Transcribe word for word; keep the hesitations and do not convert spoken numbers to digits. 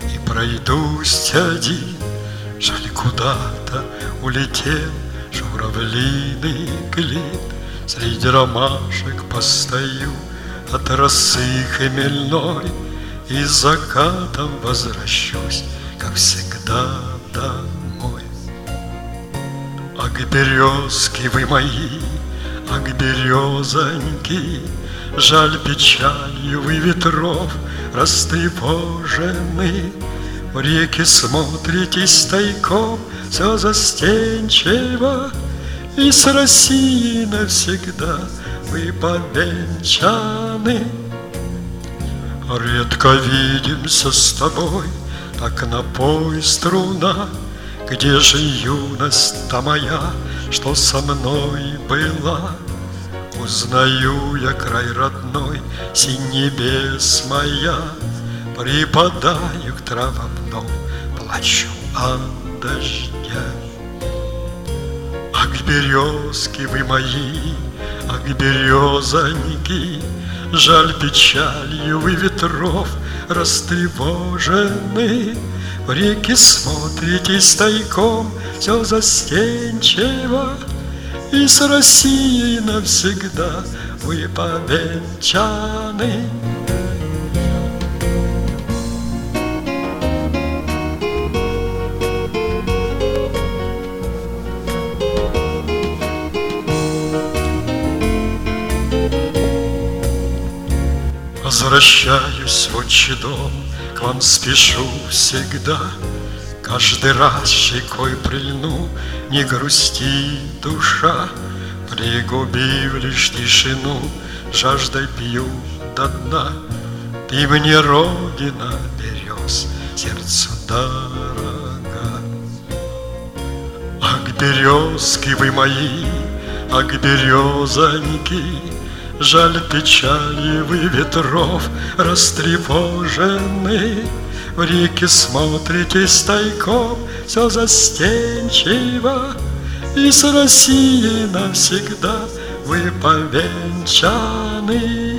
И пройдусь один, жаль, куда-то улетел журавлиный клин. Среди ромашек постою от росы хмельной, и с закатом возвращусь, как всегда, домой. Ах, березки вы мои, ах, березоньки, жаль, печалью вы ветров растревожены. В реки смотритесь тайком, все застенчиво, и с Россией навсегда вы повенчаны. Редко видимся с тобой, так напой, струна. Где же юность-то моя, что со мной была? Узнаю я край родной, синь небес моя. Припадаю к травам дом, плачу от дождя. Ах, березки вы мои, ах, березоньки, жаль, печалью вы ветров растревожены. В реки смотритесь тайком, все застенчиво, и с Россией навсегда вы повенчаны. Возвращаюсь в отчий дом, к вам спешу всегда. Каждый раз щекой прильну, не грусти, душа. Пригубив лишь тишину, жаждой пью до дна. Ты мне, родина, берез, сердцу дорога. Ах, березки вы мои, ах, березоньки, жаль, печали вы ветров растревожены. В реки смотритесь тайком, все застенчиво, и с Россией навсегда вы повенчаны.